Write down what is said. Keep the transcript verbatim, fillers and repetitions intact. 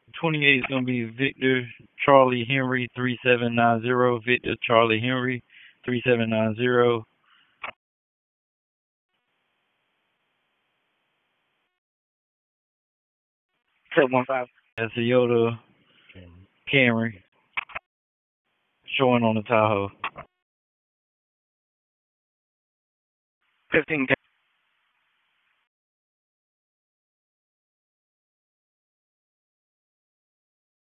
twenty-eight is going to be Victor Charlie Henry three seven nine zero. Victor Charlie Henry three seven nine zero. seven one five. That's a Toyota Camry showing on the Tahoe. fifteen